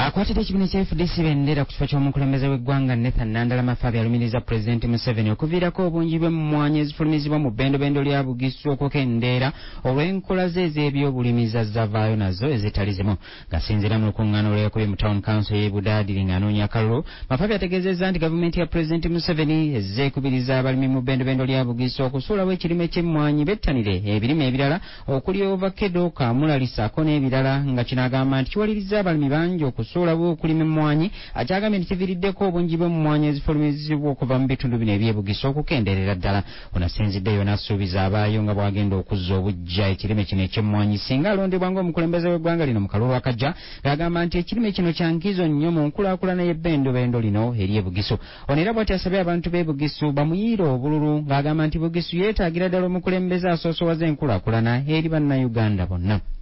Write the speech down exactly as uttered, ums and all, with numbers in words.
akwatidde ekibiina kya F D C bendera ku kifo ky'omukulembeze w'eggwanga Nathan Nandala Mafabi alumiriza Pulezidenti Museveni okuviirako obungi bw'emmwanyi ezifulumizibwa mu bbendobendo lya Bugisu okukendeera olw'enkola ze ez'ebyobulimi zazzavaayo nazo ezitali zimu. Gasinziira mu lukuŋŋaana olwekubye mu Town Council y'e Budaadiri ng'anoonya akalulu, Mafabi ategeezezza nti gavumenti ya Pulezidenti Museveni ezze ekubiriza abalimi mu bbendobendo lya Bugisu okusuulawo ekirime ky'emmwanyi bettanire ebirime ebirala okuli ovakkedo, kaamulali ssaako n'ebirala, nga kino agamba nti kiwalirizza abalimi bangi okusuulawo okulima emmwanyi, akyagambye nti kiviiriddeko obungi bw'emmwanyi ezifulumizibwa okuva mu bitundu bino eby'e-Bugisu okukendeerera ddala. Ono asinziddeyo n'asuubiza abaayo nga bw'agenda okuzza obuggya ekirime kino eky'emmwanyi singa alondebwa ng'omukulembeze w'eggwanga lino mu kalulu akajja, ng'agamba nti ekirime kino kya nkizo nnyo mu nkulaakulana y'ebbendobendo lino ery'e-Bugisu. Ono era bw'ati asabye abantu b'e Bugisu bamuyiire obululu, ng'agamba nti Bugisu yeetaagira ddala omukulembeze asoosowaza enkulaakulana eri bannayuganda bonna.